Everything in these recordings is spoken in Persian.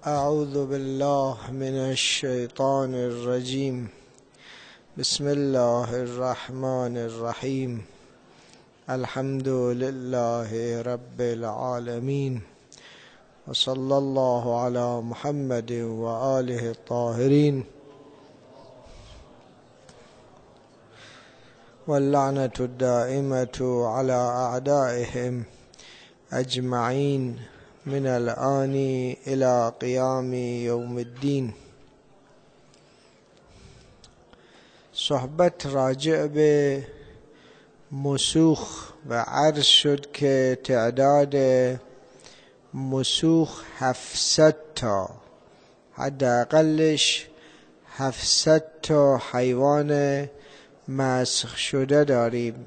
أعوذ بالله من الشيطان الرجيم. بسم الله الرحمن الرحيم. الحمد لله رب العالمين، وصلى الله على محمد وآله الطاهرين، واللعنة الدائمة على أعدائهم أجمعين من الآن إلى قيام يوم الدين. صحبت راجع به مسوخ و عرض شد که تعداد مسوخ 700 تا، حداقلش 700 تا حیوان مسخ شده داریم.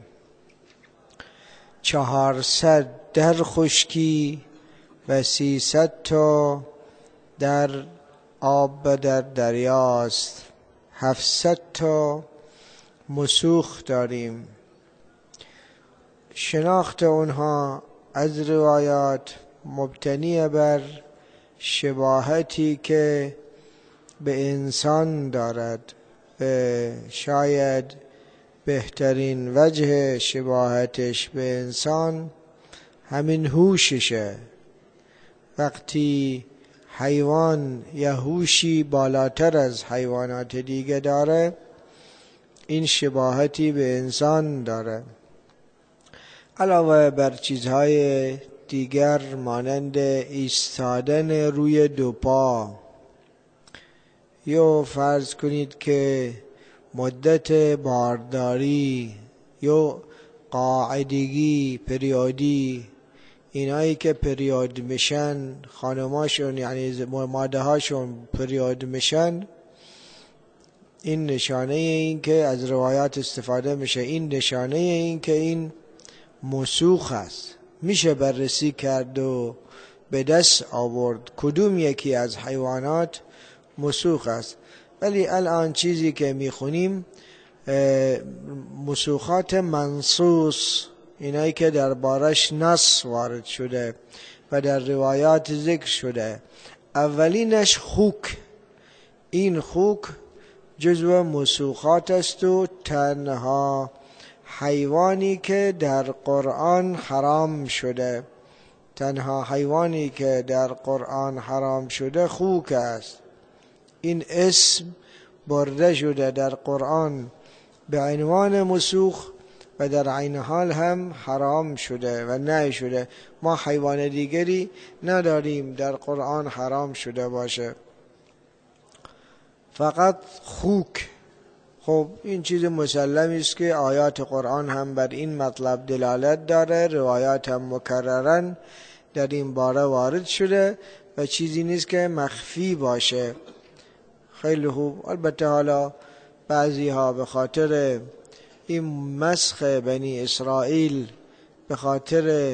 400 در خشکی و 300 تا در آب در دریاست. 700 تا مسوخ داریم. شناخت اونها از روایات مبتنی بر شباهتی که به انسان دارد. شاید بهترین وجه شباهتش به انسان همین هوششه. وقتی حیوان یا هوشی بالاتر از حیوانات دیگه داره، این شباهتی به انسان داره. علاوه بر چیزهای دیگر مانند ایستادن روی دو پا، یا فرض کنید که مدت بارداری یا قاعدگی، پریودی، اینایی که پریود میشن، خانماشون یعنی ماده هاشون پریود میشن، این نشانه این که از روایات استفاده میشه، این نشانه این که این مسوخ است. میشه بررسی کرد و به دست آورد کدوم یکی از حیوانات مسوخ است. ولی الان چیزی که میخونیم مسوخات منصوص، اینایی که دربارش نص وارد شده و در روایات ذکر شده. اولینش خوک. این خوک جزو مسوخات است و تنها حیوانی که در قرآن حرام شده. تنها حیوانی که در قرآن حرام شده خوک است. این اسم برده شده در قرآن به عنوان مسوخ و در عین حال هم حرام شده و نهی شده. ما حیوان دیگری نداریم در قرآن حرام شده باشه، فقط خوک. خب این چیز مسلمی است که آیات قرآن هم بر این مطلب دلالت داره، روایات هم مکررن در این باره وارد شده و چیزی نیست که مخفی باشه. خیلی خوب. البته حالا بعضی ها به خاطر این مسخ بنی اسرائیل، به خاطر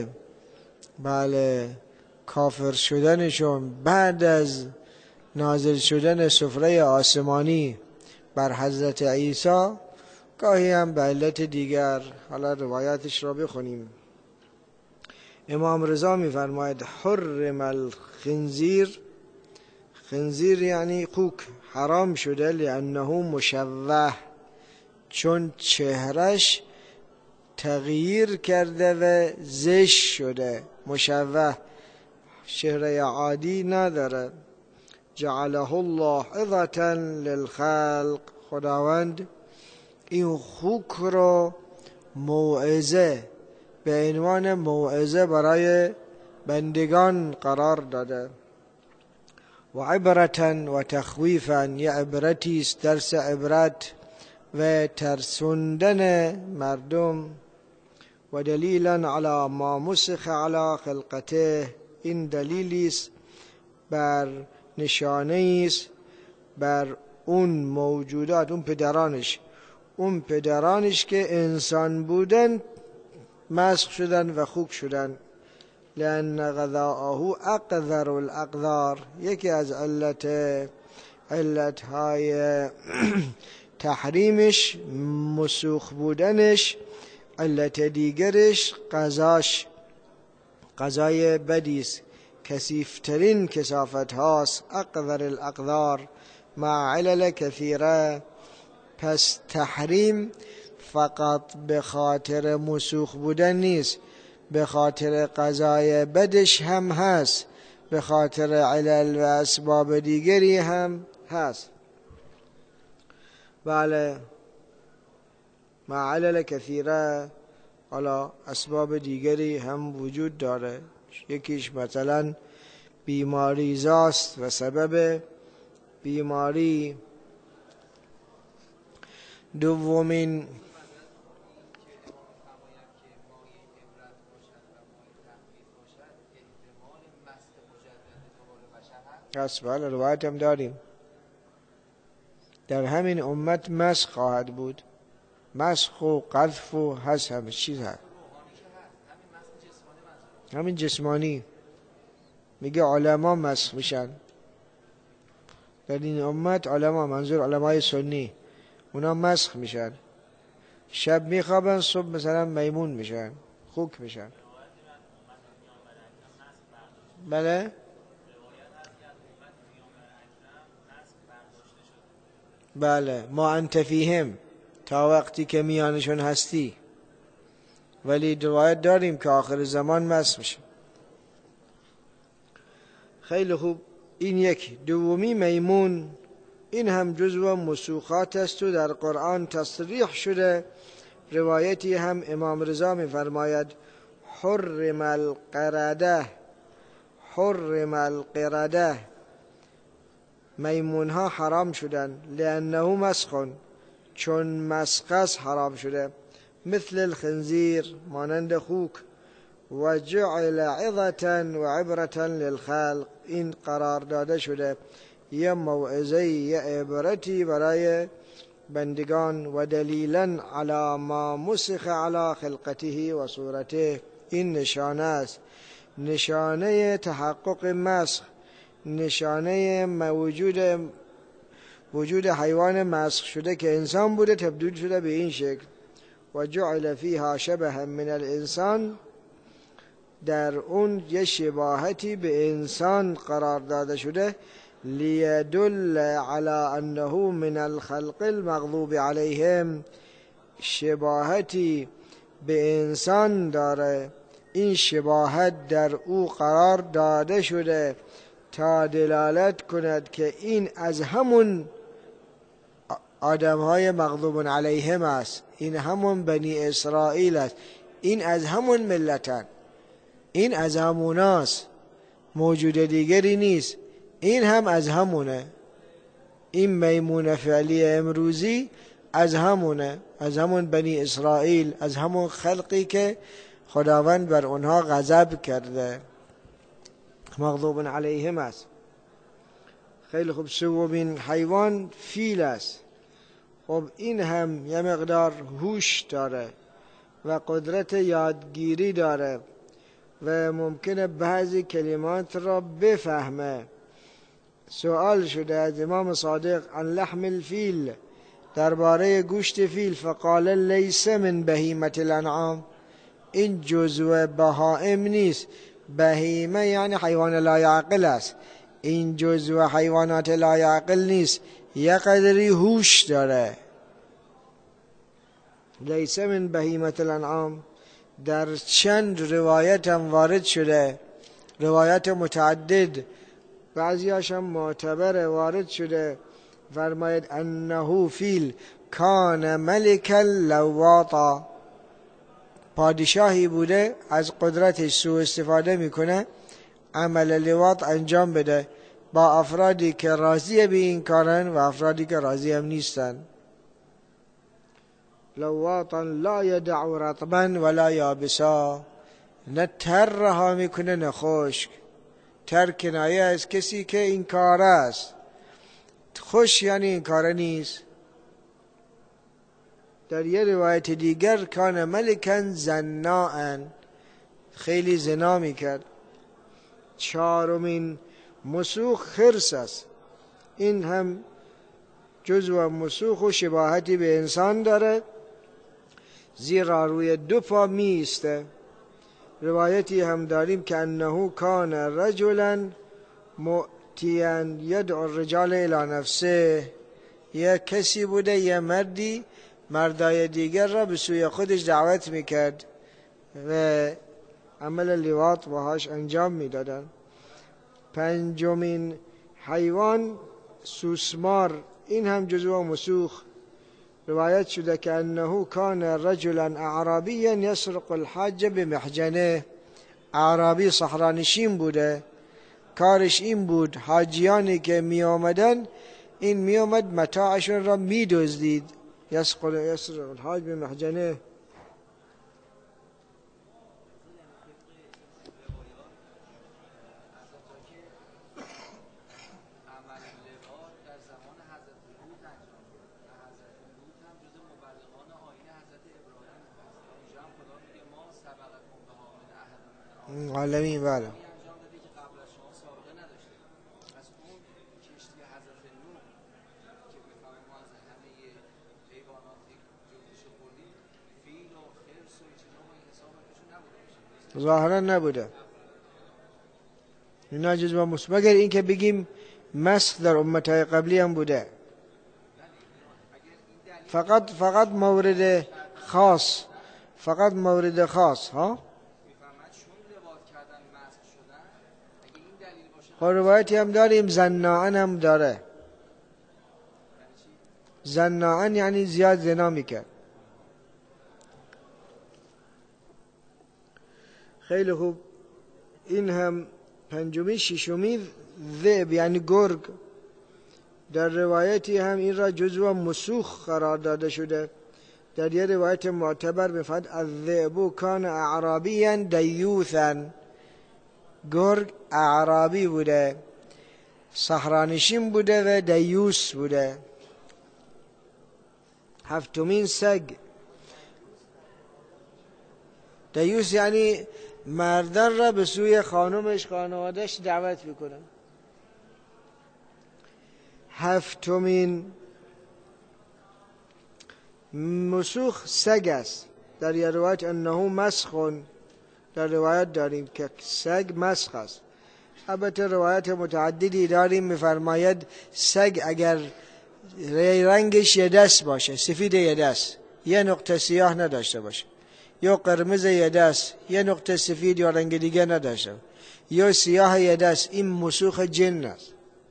کافر شدنشون بعد از نازل شدن سفره آسمانی بر حضرت عیسی، گاهی هم به علت دیگر، حالا روایاتش را بخونیم. امام رضا می‌فرماید حرم الخنزیر، خنزیر یعنی خوک، حرام شده لانه مشوه، چون چهرش تغییر کرده و زشت شده. مشوه چهره عادی نداره. جعله الله عظة للخلق، خداوند این خوک رو موعظه، به عنوان موعظه برای بندگان قرار داده. و عبرة و تخویفا، یه عبرتی است، درس عبرت و ترسوندن مردم. و دلیلا علی ما مسخ علی خلقته، این دلیلی است بر نشانه است بر اون موجودات، اون پدرانش که انسان بودن مسخ شدن و خوک شدن. لأن غذاءه اقذر الاقذار، یکی از علتهای تحریمش مسوخ بودنش، علت دیگرش قضای بدیست کثیفترین کثافت هاست، اقذر الاقذار مع علل کثیره. پس تحریم فقط به خاطر مسوخ بودن نیست، به خاطر قضای بدش هم هست، به خاطر علل و اسباب دیگری هم هست. بله، مع علل کثیره، حالا اسباب دیگری هم وجود داره. یکیش مثلا بیماری زاست و سبب بیماری. دومین هست، بله روایت هم داریم در همین امت مسخ خواهد بود، مسخ و قذف و هست، همه چیز هست. همین جسمانی میگه علما مسخ میشن در این امت. علما منظور علمای سنی، اونا مسخ میشن، شب میخوابن، صبح مثلا میمون میشن، خوک میشن. بله بله، ما انت فیهم، تا وقتی که میانشون هستی. ولی روایت داریم که آخر زمان مسخ میشه. خیلی خوب، این یک. دومی میمون، این هم جزو مسوخات است و در قرآن تصریح شده. روایتی هم امام رضا می فرماید حرم القرده، حرم القرده، میمون ها حرام شدن، لانه مسخن، چون مسخ حرام شده، مثل الخنزیر، مانند خوک، و جعل عظة و عبرة للخلق، این قرار داده شده یه موعظه، یه عبرتی برای بندگان، و دلیلا علی ما مسخ علی خلقته و صورته، این نشانه است، نشانه تحقق مسخ، نشانه وجود حیوان مسخ شده که انسان بوده تبدیل شده به این شکل. و جعل فیها شبها من الانسان، در اون یه شباهتی به انسان قرار داده شده، لیدل علی انه من الخلق المغضوب علیهم، شباهتی به انسان داره، این شباهت در او قرار داده شده تا دلالت کند که این از همون آدمهای مغضوب علیهم است، این همون بنی اسرائیل است، این از همون ملتن، این از هموناست، موجود دیگری نیست، این هم از همونه. این میمون فعلی امروزی از همونه، از همون بنی اسرائیل، از همون خلقی که خداوند بر اونها غضب کرده، مغضوب علیهم است. خیلی خوب. سومین حیوان فیل است. خب این هم یه مقدار هوش داره و قدرت یادگیری داره و ممکنه بعضی کلمات را بفهمه. سوال شده از امام صادق عن لحم الفیل، درباره گوشت فیل، فقال لیس من بهیمة الانعام، این جزو بهائم نیست. بهیمه یعنی حیوان لایعقل است، این جزو حیوانات لایعقل نیست، یه قدری هوش داره. لیس من بهیمة الانعام در چند روایت هم وارد شده، روایت متعدد، بعضیاش هم معتبر وارد شده. فرماید انه فیل کان ملکا لواطا، پادشاهی بوده از قدرتش سوء استفاده میکنه، عمل لواط انجام بده با افرادی که راضی به این کارن و افرادی که راضی هم نیستن. لواطا لا یدع رطبا ولا یابسا، نه تر رها میکنه نه خشک. تر کنایه از کسی که این کار است، خوش یعنی این کار نیست. در یه روایت دیگر کان ملکن زناعن، خیلی زنا میکرد. چهارمین مسوخ خرس است، این هم جزو مسوخ و شباهتی به انسان داره، زیرا روی دو پا میسته، روایتی هم داریم که انه کان رجلا مؤتیا یدعو الرجال الی نفسه، یه کسی بوده، یه مردی مردای دیگر را به سوی خودش دعوت میکرد و عمل لیواط باهاش انجام میدادن. پنجمین حیوان سوسمار، این هم جزو مسوخ. روایت شده که انه کان رجلا اعرابیا یسرق الحاج بمحجنه، اعرابی صحرانشین بوده، کارش این بود حاجیانی که می آمدن این می آمد متاعشون را می دزدید. یسرق الحاج بمحجنه. عالمین بله. ظاهرا نبوده اینا جزو مسوخ، مگر این که بگیم مسخ در امتهای قبلی هم بوده، فقط مورد خاص، فقط مورد خاص ها. خب روایتی هم داریم زناعن هم داره. زناعن یعنی زیاد زنا میکرد. خیلی خوب. این هم پنجمی. ششمی ذئب یعنی گرگ. در روایتی هم این را جزو مسوخ قرار داده شده. در یه روایت معتبر میفرماید الذئب کان اعرابیا دیوثا، گرگ اعرابی بوده، صحرانشین بوده و دیوث بوده. هفتمین سگ. دیوث یعنی مردان را به سوی خانمش، خانوادش دعوت میکنه. هفتمین مسوخ سگ است. در یه روایت انه مسخون، در روایت داریم که سگ مسخ است. البته روایت متعددی داریم میفرماید سگ اگر رنگش یه دست باشه، سفید یه دست، یه نقطه سیاه نداشته باشه، یا قرمز یه دست، یه نقطه سفید یا رنگ دیگه نداشته، یا سیاه یه دست، این مسوخ جن است،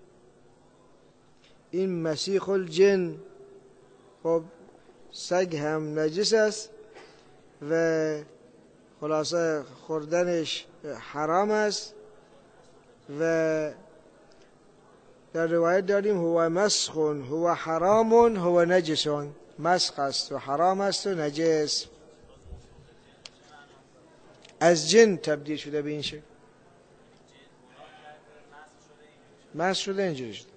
این مسیخ الجن. خب سگ هم نجس است و خلاصه خوردنش حرام است. و در روایت داریم هو مسخون هو حرامون هو نجسون، مسخ است و حرام است و نجس. از جن تبدیل شده به این شکل، مسخ شده اینجوری شده.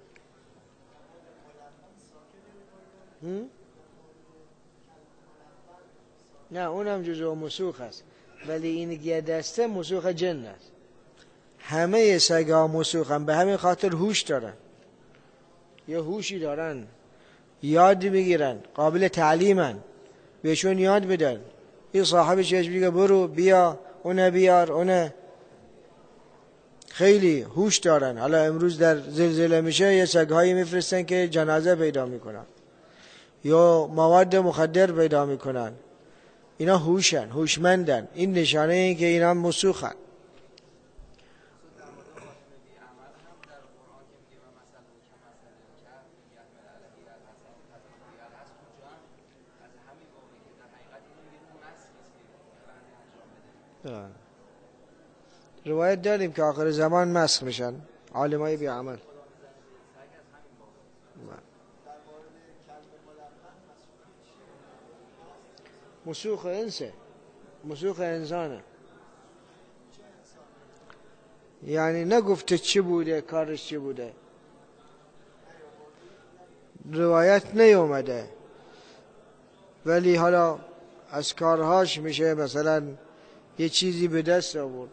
نه اونم جزو مسوخ است، ولی این یه دسته مسوخ جن است. همه سگا مسوخ هم، به همین خاطر هوش دارن، یه هوشی دارن، یاد میگیرن، قابل تعلیمن، بهشون یاد بدن. این صاحبش یه میگه برو بیا، اونه بیار، اونه خیلی هوش دارن. حالا امروز در زلزله میشه یه سگهایی میفرستن که جنازه پیدا میکنن یا مواد مخدر پیدا میکنن. اینا هوشن، هوشمندن. این نشانه این که اینا مسوخن. روایت داریم که آخر زمان مسخ میشن عالمای بی عمل. مسوخ انسه، مسوخ انسانه، یعنی نگفته چی بوده، کارش چی بوده، روایت نیومده، ولی حالا از کارهاش میشه مثلا یه چیزی به دست آورد.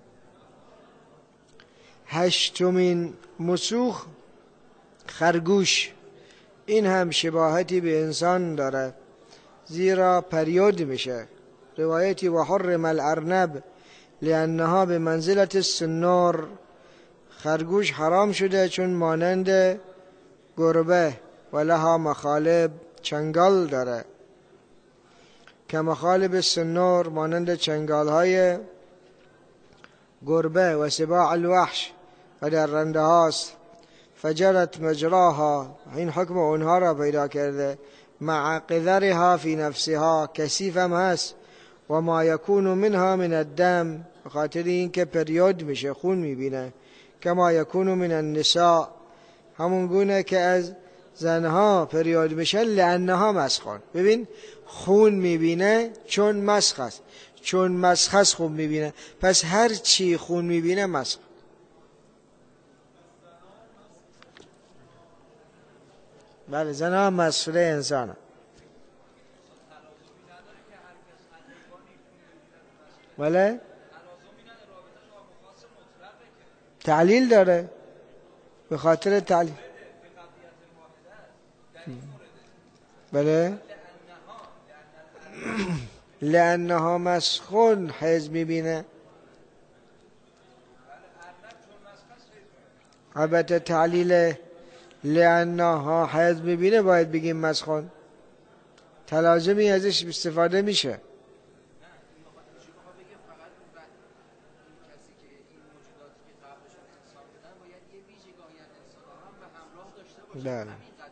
هشتمین مسوخ خرگوش. این هم شباهتی به انسان داره، زیرا پریود میشه. روایتی و حرم الارنب لأنها به منزلت السنور، خرگوش حرام شده چون مانند گربه، و لها مخالب، چنگال داره، که مخالب السنور، مانند چنگال های گربه، و سباع الوحش، و در رنده هاست. فجرت مجراها، این حکم اونها را پیدا کرده، مع قذرها فی نفسها، کثیف هم هست، و ما یکون منها من الدم، بخاطر این که پریود میشه، خون میبینه، کما یکون من النساء، همون گونه که از زنها پریود میشه، لانها مسخون. ببین خون میبینه چون مسخ است، چون مسخ است خون میبینه، پس هر چی خون میبینه مسخ. بله زنها هم مسئله انسان. بله تعلیل داره، به خاطر تعلیل. بله لأنها مسخون حیض میبینه. البته تعلیل لأنها حیض میبینه باید بگیم مسخون، تلازمی ازش استفاده میشه. بله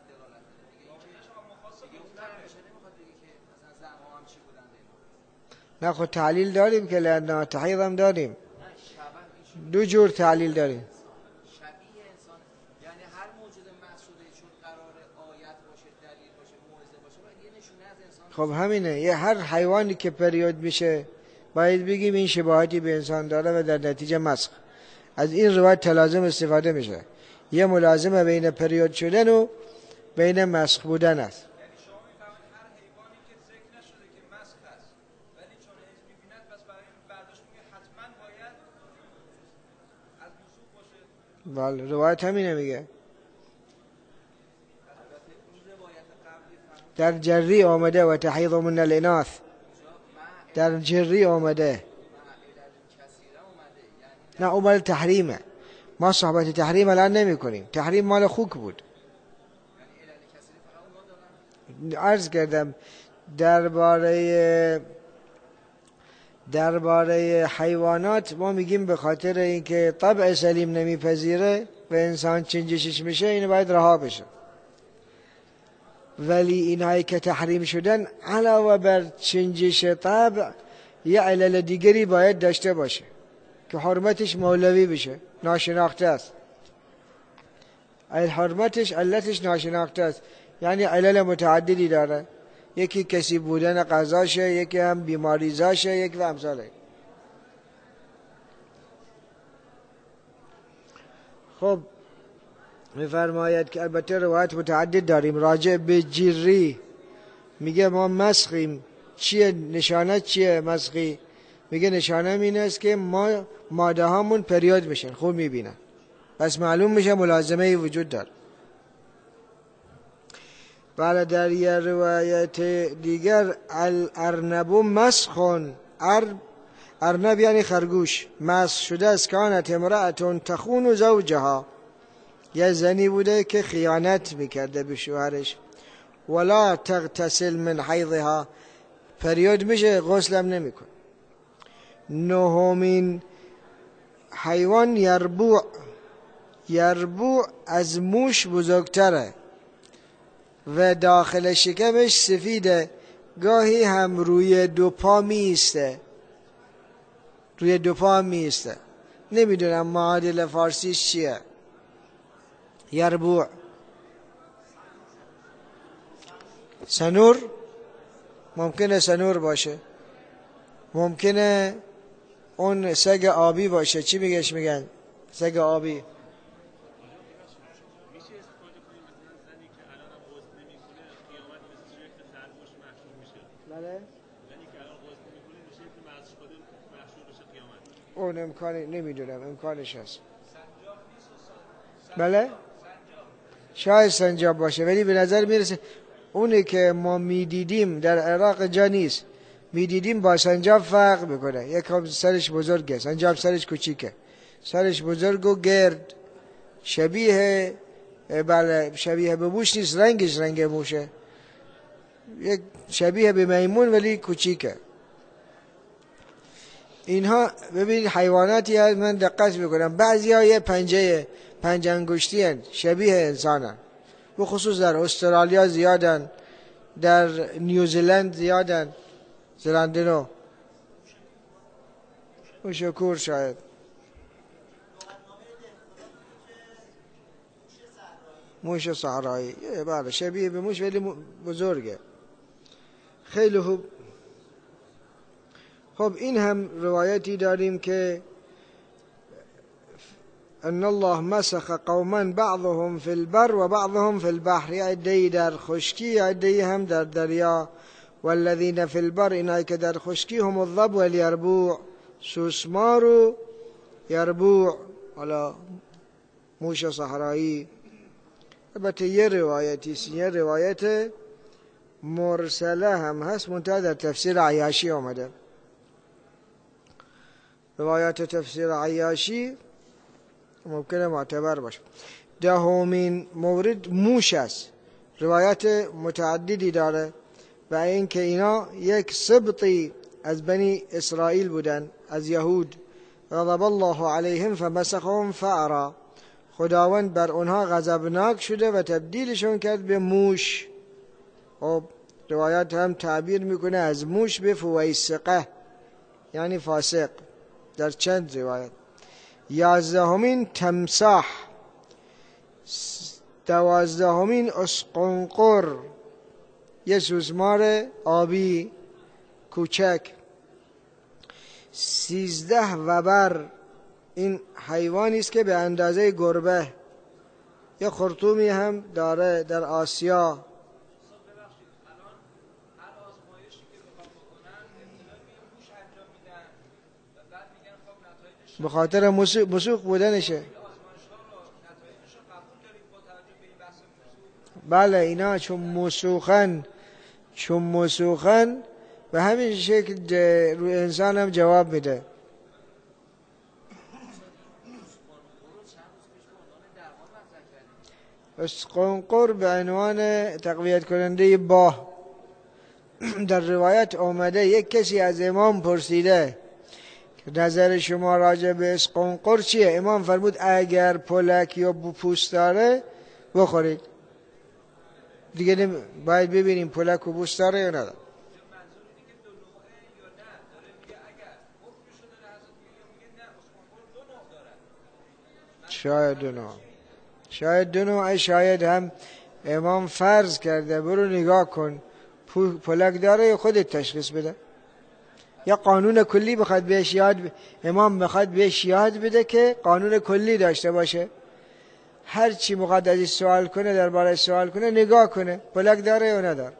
نه خود تعلیل داریم که لأنها تحیض هم داریم، دو جور تعلیل داریم. خب همینه، یه هر حیوانی که پریود میشه باید بگیم این شباهتی به انسان داره و در نتیجه مسخ. از این روایت تلازم استفاده میشه، یه ملازمه بین پریود شدن و بین مسخ بودن است. یعنی شما میفهمید هر حیوانی که ذکر نشده که مسخ است ولی چون حیض میبیند بس برای این برداشت میگه حتما باید از مسوق باشه. بله روایت همینه میگه. در جری آمده و تحیض من الاناث، در جری آمده، نه اومد تحریمه، ما صحبت تحریم الان نمی کنیم، تحریم مال خوک بود. عرض کردم درباره حیوانات ما میگیم به خاطر اینکه طبع سلیم نمیپذیره و انسان چنجشش میشه، اینو باید رها بشه. ولی اینهایی که تحریم شدن علاوه بر چنجش طبع یه علل دیگری باید داشته باشه که حرمتش مولوی بشه، ناشناخته است. حرمتش علتش ناشناخته است، یعنی علل متعددی داره، یکی کسی بودن غذاشه، یکی هم بیماریزاشه، یکی و امثاله. خب میفرماید که البته روایت متعدد داریم راجع به جری، میگه ما مسخیم، چیه نشانه چیه مسخی؟ میگه نشانه این است که ما ماده هامون پریود میشن، خوب میبینن، پس معلوم میشه ملازمه وجود داره. بله در یه روایت دیگر الارنب مسخون، ارنب یعنی خرگوش، مسخ شده از کانت امرأتون تخون زوجها، یه زنی بوده که خیانت میکرده به شوهرش، ولا تغتسل من حیضها، پریود میشه غسلم نمیکن. نهمین حیوان یربوع از موش بزرگتره و داخل شکمش سفیده، گاهی هم روی دو پا میسته، روی دو پا میسته، نمیدونم معادل فارسیش چیه. یربوع سنور، ممکنه سنور باشه، ممکنه اون سگ آبی باشه، چی میگن سگ آبی. بله اون امکانی نمیدونم، امکانش هست. بله شاید سنجاب باشه، ولی به نظر میرسه اونی که ما میدیدیم در عراق جا نیست، میدیدیم با سنجاب فرق میکنه. یک هم سرش بزرگه، سنجاب سرش کوچیکه. سرش بزرگ و گرد، شبیه بله شبیه به موش نیست، رنگش رنگ موشه. یک شبیه به میمون ولی کوچیکه. اینها ببینید حیواناتی هست من دقت میکنم بعضی ها یه پنج انگشتی هست شبیه انسان هست. بخصوص در استرالیا زیادن، در نیوزیلند زیادن، زلندنو و شکور شاید. موش صحرایی بله شبیه به موش ولی بزرگه. خیلی خوب. خب این هم روایتی داریم که ان الله مسخ قوما بعضهم في البر و بعضهم في البحر، عده‌ای در خشکی عده‌ای هم در دریا. والذین في البر، اینایی که در خشکی هم الضب والیربوع، سوسمار و یربوع، حالا موش صحرایی. البته یه روایتی است، یه روایت مرسله هم هست منتها در تفسیر عیاشی آمده. روایت تفسیر عیاشی ممکنه معتبر باشه. دهمین مورد موش است. روایت متعددی داره و اینکه اینا یک سبطی از بنی اسرائیل بودن، از یهود. غضب الله علیهم فمسخهم فأرا، خداوند بر اونها غضبناک شده و تبدیلشون کرد به موش. خب روایت هم تعبیر میکنه از موش به فویسقه، یعنی فاسق، در چند روایت. 11مین تمساح، 12مین اسقنقر، یه سوسمار آبی کوچک. 13 وبر، این حیوانی است که به اندازه گربه، یه خرطومی هم داره در آسیا. به خاطر مسوق بودنشه. بله اینا چون مسوخن به همین شکل روی انسان هم جواب میده. اسقنقر به عنوان تقویت کننده باه. در روایت آمده یک کسی از امام پرسیده که نظر شما راجع به اسقنقر چیه؟ امام فرمود اگر پلک یا پوست داره بخورید. دیگه باید ببینیم پلک و پوست داره یا نداره. شاید دو نوع، شاید هم امام فرض کرده برو نگاه کن پلک داره یا خودت تشخیص بده. یا قانون کلی بخواد بهش امام بخواد بهش یاد بده که قانون کلی داشته باشه. هر چی مقدر ازش سوال کنه، درباره سوال کنه، نگاه کنه پلک داره یا نداره.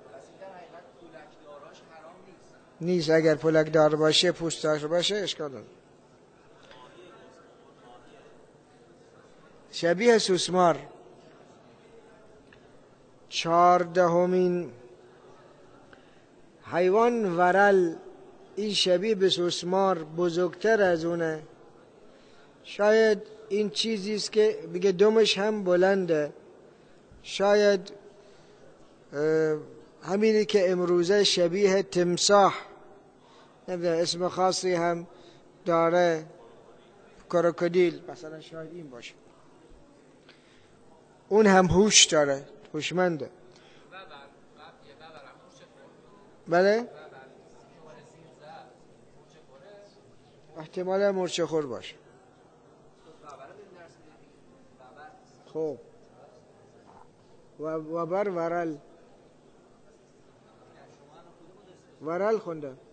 نیست اگر پلک دار باشه، پوست دار باشه اشکال نداره. شبیه سوسمار. 14مین حیوان ورل، این شبیه به سوسمار، بزرگتر از اونه. شاید این چیزی است که بگه دمش هم بلنده. شاید همینی که امروزه شبیه تمساح، اسم خاصی هم داره، کروکودیل مثلا، شاید این باشه. اون هم هوش داره، هوشمنده. بله احتمالا مرچه خور باشه. خب وبر ورل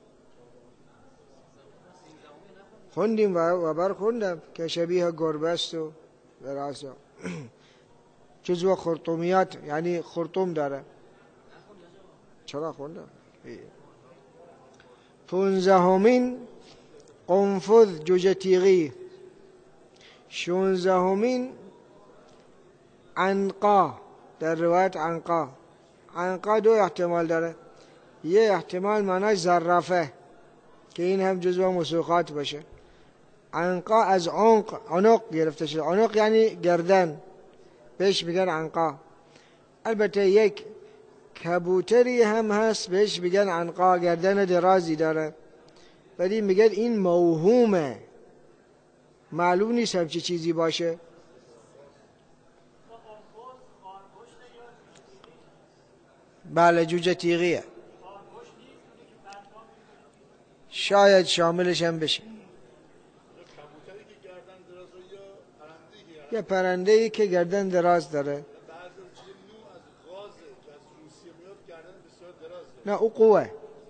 خوندیم وبر خوندم که شبیه گربه است و براسه جزو خرطومیات، یعنی خرطوم داره. چرا خوندم؟ 15مین قنفذ، جوجه تیغی. 16مین عنقا، در روایت عنقا دو احتمال داره، یه احتمال معناش زرافه که این هم جزو مسوقات باشه. عنقا از عنق گرفته شده. عنق یعنی گردن، بهش میگن عنقا. البته یک کبوتری هم هست بهش میگن عنقا، گردن درازی داره، ولی میگن این موهومه، معلوم نیست همچی چیزی باشه. بله جوجه تیغیه، شاید شاملش هم بشه. یه پرنده‌ای که گردن دراز داره. نه او قوه،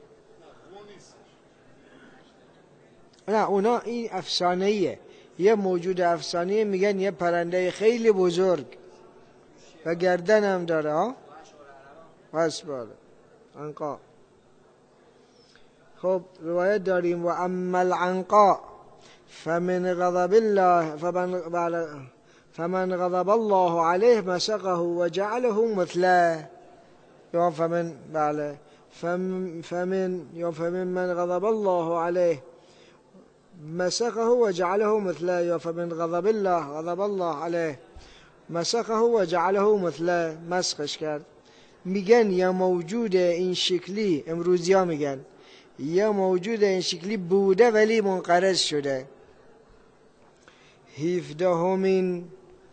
نه اونا این افسانه‌ایه، یه موجود افسانه‌ای، میگن یه پرنده خیلی بزرگ و گردن هم داره ها. بس بالا عنقا. خب روایت داریم و اما العنقا فمن غضب الله فمن غضب الله عليه مسقه وجعله مثله. یا فمن من غضب الله عليه مسقه وجعله مثله، یا فمن غضب الله عليه مسقه وجعله مثله، مسخش کرد. میگن یا موجود این شکلی، امروزی ها میگن یا موجود این شکلی بوده ولی منقرض شده. 17مین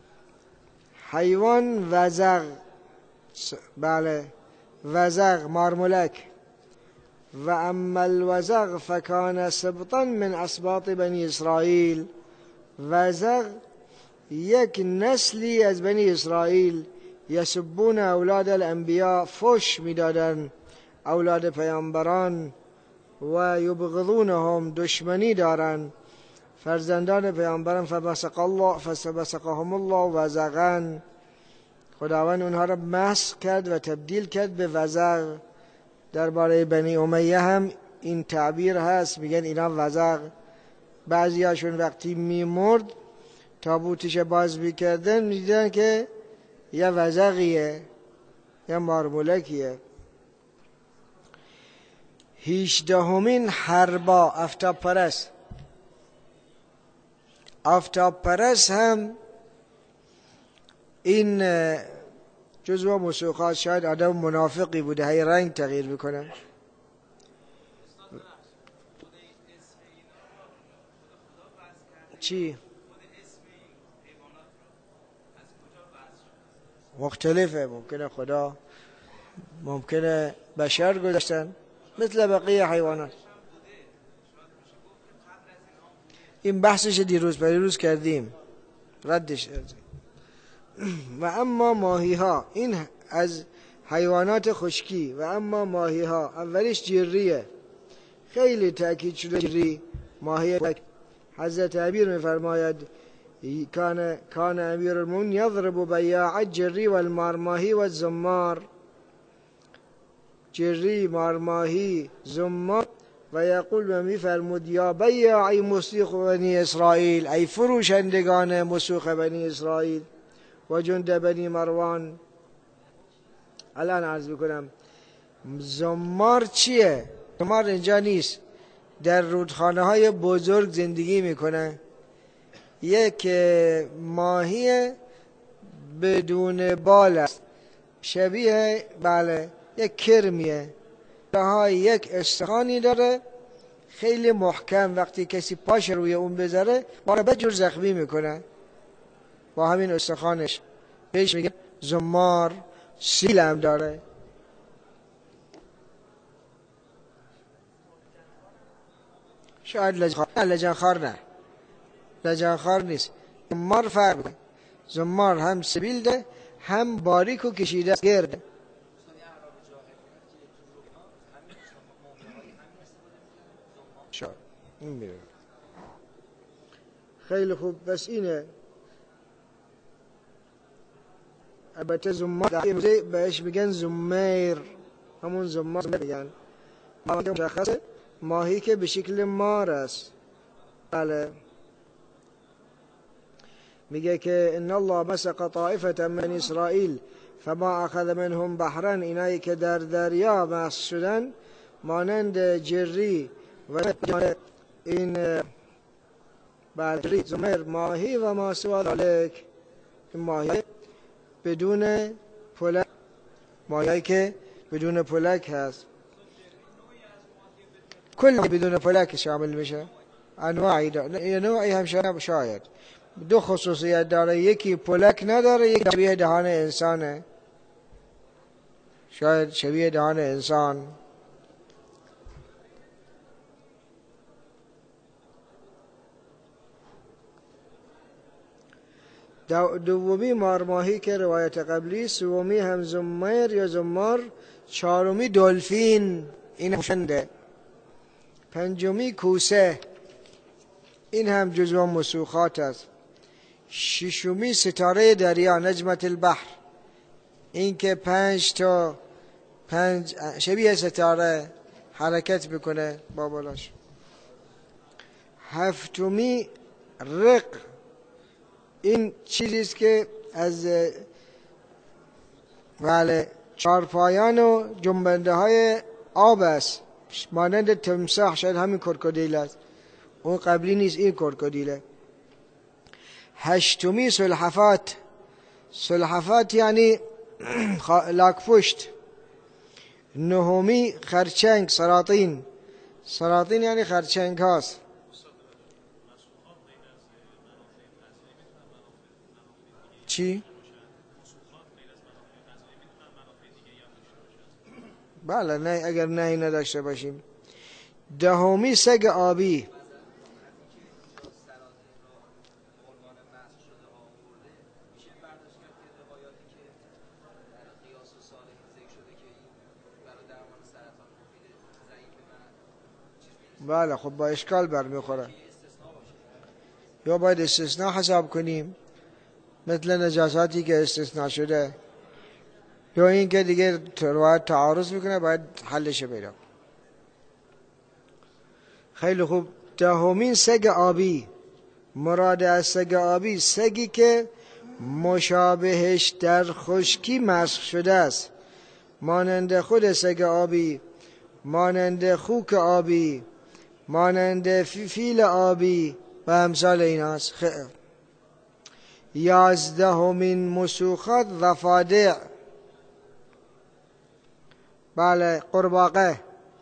حیوان وزغ، بله وزغ مارمولک. و اما الوزغ فکان سبطا من اسباط بنی اسرائیل. وزغ یک نسلی از بنی اسرائیل، یسبون اولاد الانبیاء، فش میدادن اولاد پیامبران، و یبغضونهم دشمنی دارن فرزندان پیامبران، فبسقهم الله وزغا، خداوند اونها را مسخ کرد و تبدیل کرد به وزغ. درباره بنی امیه هم این تعبیر هست، میگن اینا وزغ. بعضی هاشون وقتی میمرد تابوتش باز میکردن، میدیدن که یا وزغیه یا مارمولکیه. 18مین حربا، آفتاب پرست. آفتاب پرست هم این جزو مسوقات، شاید آدم منافقی بوده، هی رنگ تغییر میکنه. چی؟ مختلفه، ممکنه خدا، ممکنه بشر گذاشتن مثل بقیه حیوانات. این بحثش دیروز کردیم، ردش کردیم. و اما ماهی ها، این از حیوانات خشکی. و اما ماهی ها، اولیش جریه، خیلی تأکید شده جری، ماهی. حضرت عبیر میفرماید کان امیر المؤمنین یضرب بیاع الجری والمارماهی والزمار. جری، مارماهی، زمار. و یقول و میفرمود یا بیاعی مسوق بنی اسرائیل، ای فروشندگان مسوق بنی اسرائیل و جند بنی مروان. الان عرض بکنم زمار چیه؟ زمار اینجا نیست، در رودخانه های بزرگ زندگی میکنه. یک ماهی بدون بال است، شبیه بله یک کرمیه، یک استخوانی داره خیلی محکم، وقتی کسی پاش روی اون بذاره ما رو بجور زخمی میکنه با همین استخوانش. بهش میگه زمار. سیل هم داره. شاید لجنخوار نه، لجنخوار نیست. زمار فرق میکنه. زمار هم سبیل ده، هم باریک و کشیده گرده. خیلی خوب، بس اینه. البته زمار بهش میگن زمیر، همون زمار میگن. ماهی مشخصه، ماهی که به شکل مار است. بله. میگه که ان الله مسق طائفه من اسرائیل فما اخذ منهم بحرا، اینایی که در دریا مسخ شدن مانند جری و این بلری زمر ماهی و ما سوى ذلك، این ماهی بدون پلک، ماهی که بدون پلک هست، کل بدون پلک شامل میشه. انواعی داره، نوعی هم شاید دو خصوصیت داره، یکی پلک نداره، یکی شبیه دهان انسانه، شاید شبیه دهان انسان. دومی مارماهی که روایت قبلی، سومی هم زمیر یا زمار، چهارمی دلفین، این همشنده، پنجمی کوسه، این هم جزو مسوخات است، ششمی ستاره دریا نجمت البحر، این که پنج شبیه ستاره حرکت بکنه با بالاش. هفتمی رق، این چیزیست که از چارپایان و جنبنده های آب است، مانند تمساح، شاید همین کرکودیل است، اون قبلی نیست، این کرکودیله. هشتمی سلحفات، سلحفات یعنی لاکپشت. نهمی خرچنگ، سلاطین، سلاطین یعنی خرچنگ هاست. چی؟ بله، نه اگر نهی نداشته باشیم. دهمی سگ آبی، بله خب با اشکال برمیخوره، یا باید استثناء حساب کنیم مثل نجاساتی که استثناء شده، یا این که دیگه روایت تعارض میکنه، باید حلش پیدا. خیلی خوب. دهمین سگ آبی، مراد از سگ آبی سگی که مشابهش در خشکی مسخ شده است، مانند خود سگ آبی، مانند خوک آبی، مانند فیل آبی و امثال این هست. 11مین مسوخات ضفادع، بله قرباقه.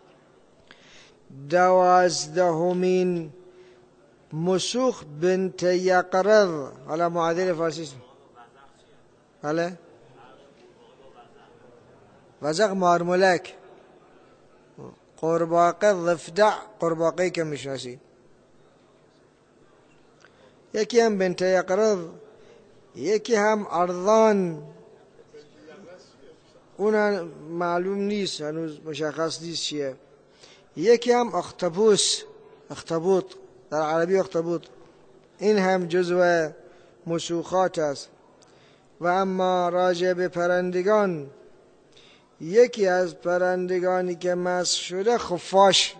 12مین مسوخ بنت یقرض، حالا معادل فارسی، بله وزغ مارمولک. قرباقه ضفدع، قرباقه که میشناسی. یکی هم بنت یقرض، یکی هم ارضان، اون معلوم نیست، هنوز مشخص نیست چیه. یکی هم اختبوس، اختبوط در عربی اختبوط، این هم جزو مسوخات است. و اما راجع به پرندگان، یکی از پرندگانی که مسخ شده خفاش،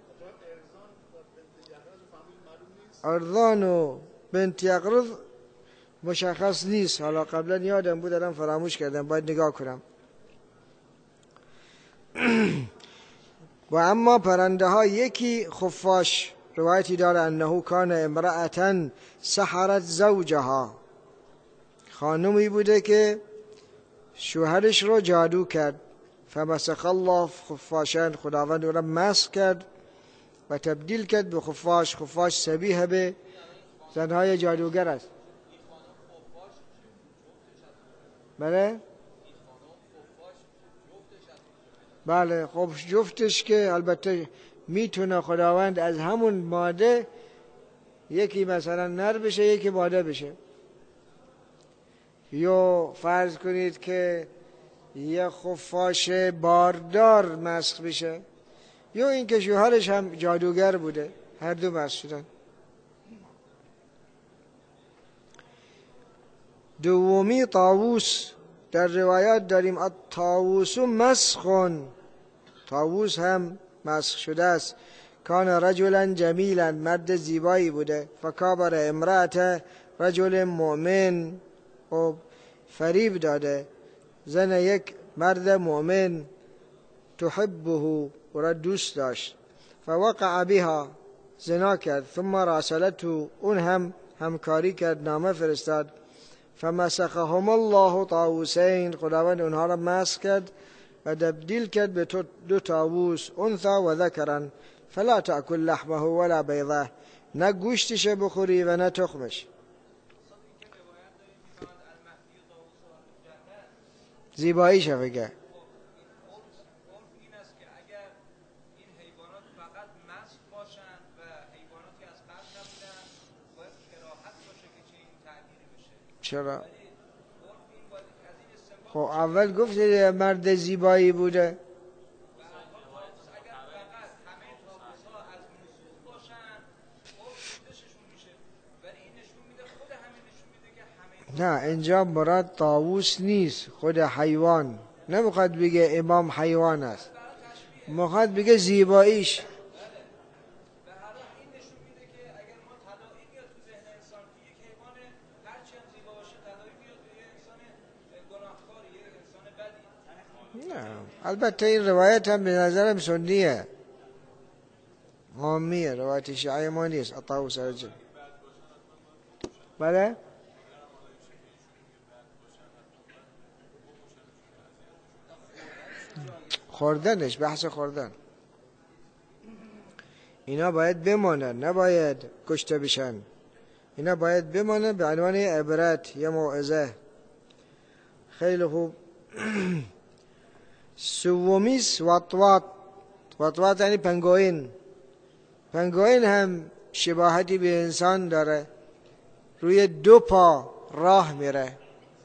ارضان و بنت یقرض مشخص نیست، حالا قبلا یادم بود الان فراموش کردم، باید نگاه کنم. و اما پرنده ها، یکی خفاش روایتی داره انه کان امرأة سحرت زوجها، خانمی بوده که شوهرش رو جادو کرد، فمسخ الله خفاشان، خداوند او را مسخ کرد و تبدیل کرد به خفاش. خفاش شبیه به زنهای جادوگر است. بله بله خب جفتش که البته میتونه خداوند از همون ماده یکی مثلا نر بشه یکی ماده بشه، یا فرض کنید که یه خفاش باردار مسخ بشه، یا اینکه شوهرش هم جادوگر بوده، هر دو مسخ شدن. دومی طاووس، در روایات داریم الطاووس مسخون، طاووس هم مسخ شده است. کان رجلا جمیلا، مرد زیبایی بوده، فکابر امرأة رجل مؤمن، و فریب داده زن یک مرد مؤمن، تحبه او را دوست داشت. فوقع بها، زنا کرد. ثم راسلته، اون هم همکاری کرد، نامه فرستاد. فمسخهم الله طاووسین، خداوند اونها را مسخ کرد و تبدیل کرد به دو طاووس، انثى و ذکرا. فلا تأکل لحمه ولا بیضه، نه گوشتش بخوری و نه تخمش. زیباییش بگه. عرف این است که اگر این حیوانات فقط مسخ باشند و حیواناتی از قبل نبودن، باید کراهت باشه که چه این تعبیری بشه. چرا؟ ولی عرف این باید از این استنباط خب اول گفتی مرد زیبایی بوده. اگر فقط همه طاووس‌ها از موسوم باشن، عرف خودشون میشه. ولی این نشون میده، خود همین نشون میده که همه نه، اینجا مراد طاووس نیست، خود حیوان. نمیخواد بگه امام حیوان است، میخواد بگه زیباییش. به هر حال این نشون میده که اگر ما تداعی بیاد تو ذهن انسان که یک حیوان هرچی هم زیبا باشه، تداعی بیاد به یه انسان گناهکاری، یه انسان بدی. نه، البته این روایت هم به نظرم سنیه، عامیه، روایت شیعه ما نیست. الطاووس رجل. بله؟ خوردنش، بحث خوردن، اینا باید بمانن، نباید کشته بشن. اینا باید بمانن به عنوان عبرت، یه موعظه. خیلی خوب. سومیس وطواط. وطواط یعنی پنگوئن. پنگوئن هم شباهتی به انسان داره، روی دو پا راه میره.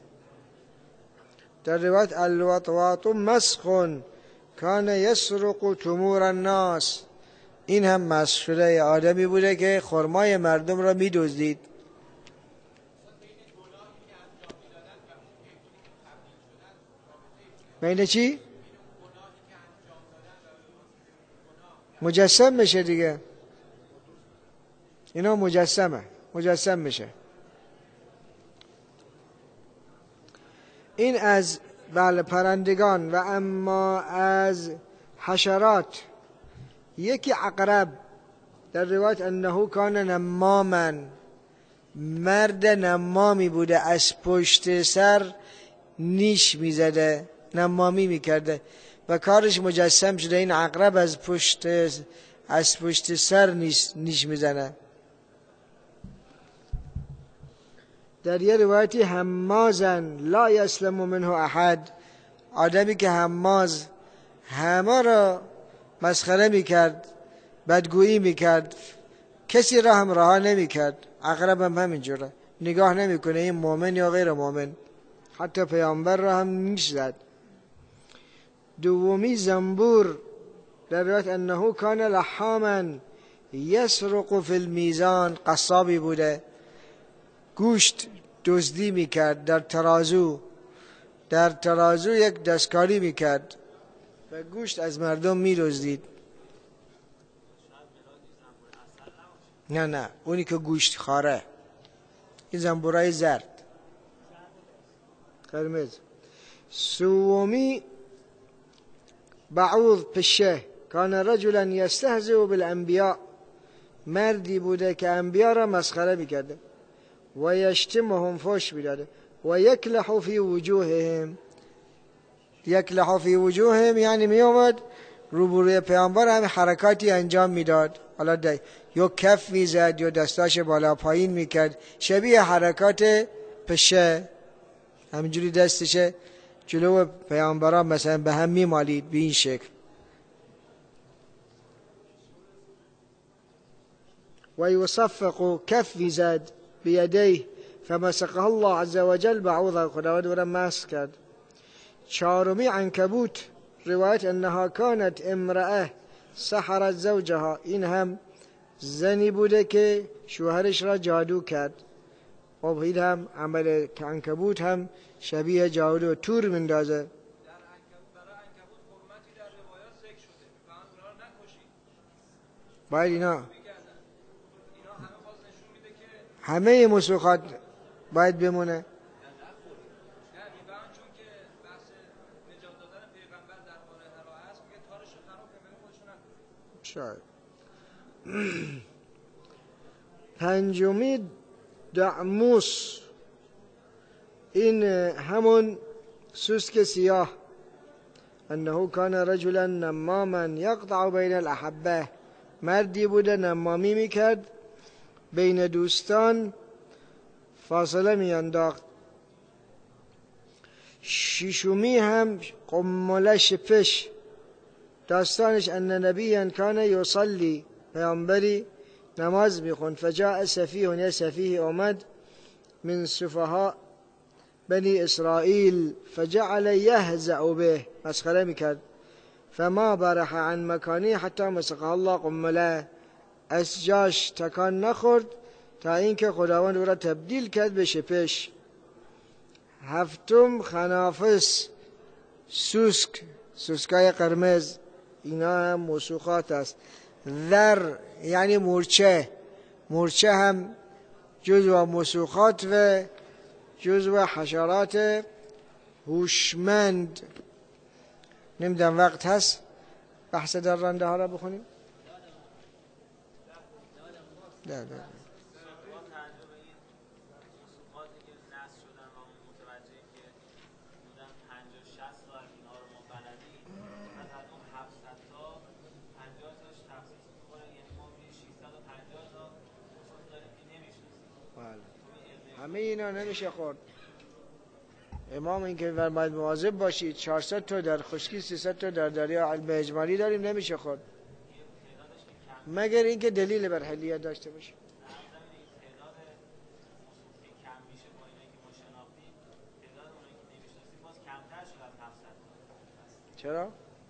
در روایت الوطواط مسخ کان یسرق تمور الناس، این هم مسخ شده، یه آدمی بوده که خرمای مردم را میدزدید. بین چی؟ مجسم میشه دیگه، اینا مجسم میشه. این از پرندگان. و اما از حشرات، یکی عقرب، در روایت انه کان نماما، مرد نمامی بوده، از پشت سر نیش میزده، نمامی میکرده و کارش مجسم شده. این عقرب از پشت سر نیش میزنه. در یه روایتی همازن لا یسلم منه احد، آدمی که هماز، همه را مسخره میکرد، بدگویی میکرد، کسی را هم رها نمیکرد. عقرب هم همینجوره، نگاه نمیکنه این مؤمن یا غیر مؤمن، حتی پیامبر را هم نیش زد. دومی زنبور، در روایت انه کان لحاما یسرق فی المیزان، قصابی بوده، گوشت دزدی میکرد در ترازو یک دستکاری میکرد و گوشت از مردم میدزدید. نه اونی که گوشت خاره، این زنبورای زرد قرمز. سومی بعوض، پشه، کان رجلا یستهزئ بالانبیاء، مردی بوده که انبیا را مسخره میکرده و یشتمهم، فحش میداده. و یکلح فی وجوههم، یکلح فی وجوههم یعنی می اومد روبروی پیامبر هم حرکاتی انجام میداد، حالا یا کف میزد یا دستاش بالا پایین میکرد، شبیه حرکات پشه، همینجوری دستشه جلو پیامبران مثلا به هم میمالید به این شکل. و یصفق، کف میزد بیدیه، فمسقه الله عز وجل بعوضا، خداوند او را مسخ کرد. چهارمی عنکبوت، روایت انها کانت امرأه سحرت زوجها، این هم زنی بوده که شوهرش را جادو کرد. خب این هم عمل عنکبوت هم شبیه جادو، تور مندازه. برای عنکبوت حرمتی در روایات ذکر شده، فقط اونا رو نکشید، باید اینا اینا همه باز نشون میده که همه مسوخات باید بمونه. نه چون که بحث نجات دادن پیغمبر درباره هر هست، میگه تارش خراب کنه، خودشون شاید. پنجمی دعموس، این همون سوسک سیاه. انه کان رجلا نماما یقطع بین الاحبه، مردی بوده نمامی میکرد بین دوستان فاصله میانداخت. ششمی هم قمله شپش، داستانش ان نبیا کان یصلی، پیامبری نماز میخوند. فجاء سفیه، یه سفیه آمد من سفهاء بنی اسرائیل فجعل یهزأ به، مسخره میکرد. فما برح عن مکانی حتی مسقه الله قمله، از جاش تکان نخورد تا اینکه خداوند او را تبدیل کرد به شپش. هفتم خنافس، سوسک، سوسکای قرمز، اینا هم موسوخات است. ذر یعنی مورچه، مورچه هم جزو موسوخات و جزو حشرات هوشمند. نمیدونم وقت هست بحث درنده ها را بخونیم؟ نه. همه اینا نمیشه خورد. امام این که باید مواظب باشید، 400 تا در خشکی 300 تا در دریا علم اجمالی داریم، نمیشه خورد مگر اینکه دلیل بر حلیت داشته باشه. چرا؟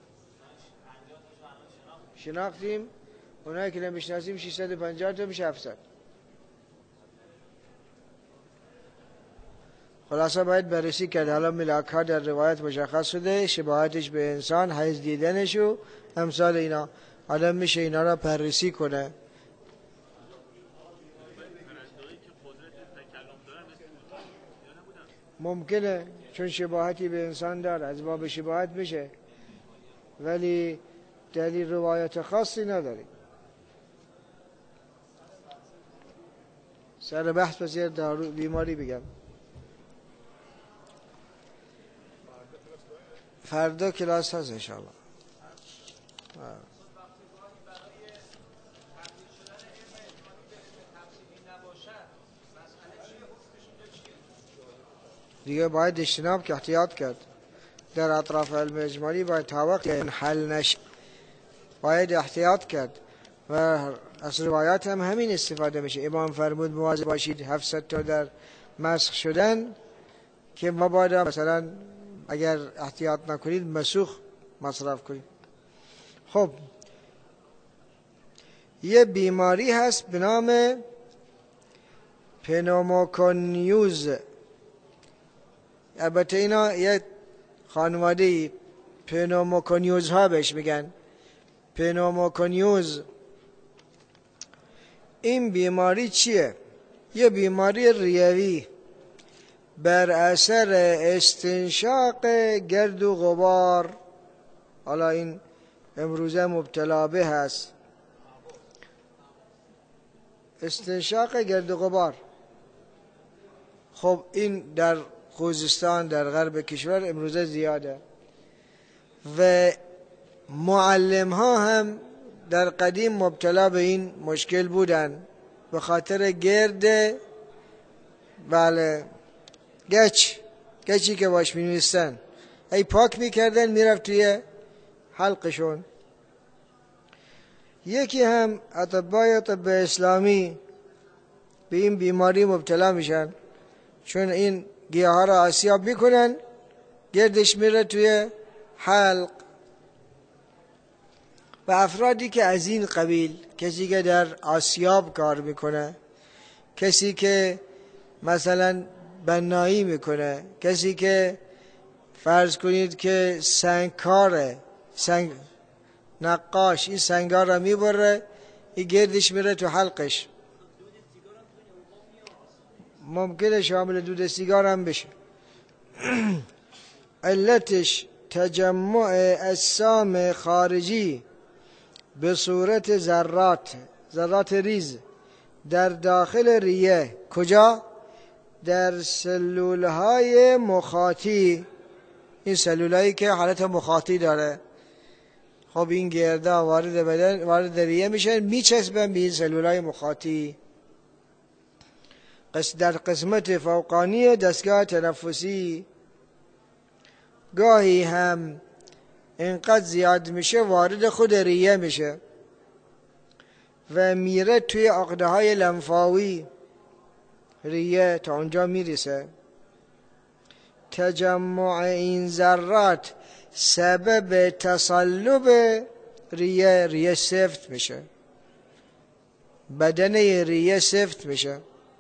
شناختیم، اونایی که نمیشناسیم 650 تا میشه 700. خلاصه باید بررسی کرد. حالا ملاک ها در روایت مشخص شده، شباهتش به انسان، حیث دیدنش و امثال اینا. حالا میشه اینا را بررسی کنه. ممکنه، چون شباهتی به انسان داره، از باب شباهت میشه، ولی دلیل روایت خاصی نداره. سر بحث پس یه دارو بیماری بگم. فردا کلاس هست انشاءالله. دیگه باید اجتناب که احتیاط کرد. در اطراف علم اجمالی باید تا وقت حل نشه باید احتیاط کرد و از روایات هم همین استفاده میشه. امام فرمود مواظب باشید 700 تا در مسخ شدن، که مبادا مثلا اگر احتیاط نکنید مسوخ مصرف کنید. خب یه بیماری هست به نام پنوموکونیوز. البته اینا یه خانواده پنوموکونیوز ها بهش میگن. پنوموکونیوز این بیماری چیه؟ یه بیماری ریوی بر اثر استنشاق گرد و غبار. حالا این امروزه مبتلا به هست، استنشاق گرد و غبار. خب این در خوزستان در غرب کشور امروزه زیاده و معلم ها هم در قدیم مبتلا به این مشکل بودن به خاطر گرد، بله، گچی که باش می نویستن، ای پاک میکردن میرفت توی حلقشون. یکی هم اطبای طب اسلامی به این بیماری مبتلا میشن، چون این گیاه ها را آسیاب میکنن، گردش میره توی حلق. و افرادی که از این قبیل، کسی که در آسیاب کار میکنه، کسی که مثلا بنایی میکنه، کسی که فرض کنید که سنگکاره، سنگ نقاش، این سنگا را میبره، این گردش میره تو حلقش، ممکنه شامل دود سیگار هم بشه. علتش تجمع اجسام خارجی به صورت ذرات ریز در داخل ریه. کجا؟ در سلولهای مخاطی. این سلولایی که حالت مخاطی داره، خب این گردا وارد بدن، وارد ریه میشه، میچسبن به این سلولای مخاطی. در قسمت فوقانی دستگاه تنفسی. گاهی هم اینقدر زیاد میشه وارد خود ریه میشه و میره توی عقده های لنفاوی ریه تا اونجا میرسه. تجمع این ذرات سبب تصلب ریه سفت میشه، بدن ریه سفت میشه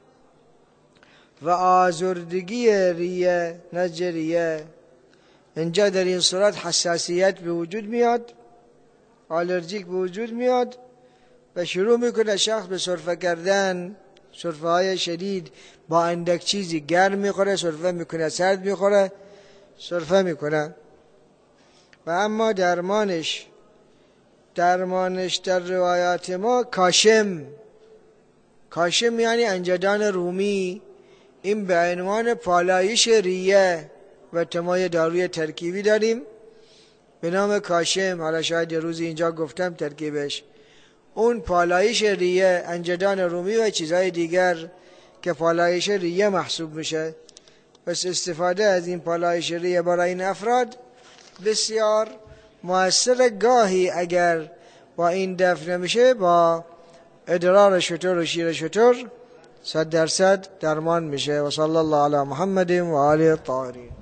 و آزردگی ریه، نسج ریه. اینجا در این صورت حساسیت به وجود میاد، آلرژیک به وجود میاد و شروع میکنه شخص به سرفه کردن، سرفه های شدید، با اندک چیزی گرم میخوره سرفه میکنه، سرد میخوره سرفه میکنه. و اما درمانش در روایات ما کاشم یعنی انجدان رومی. این به عنوان پالایش ریه و تمای داروی ترکیبی داریم به نام کاشم. حالا شاید یه روزی اینجا گفتم ترکیبش. اون پالایش ریه، انجدان رومی و چیزهای دیگر که پالایش ریه محسوب میشه. پس استفاده از این پالایش ریه برای این افراد بسیار مؤثر. گاهی اگر با این دفع نمیشه، با ادرار شتر و شیر شتر 100% درمان میشه. و صلی الله علی محمد و آله الطاهرین.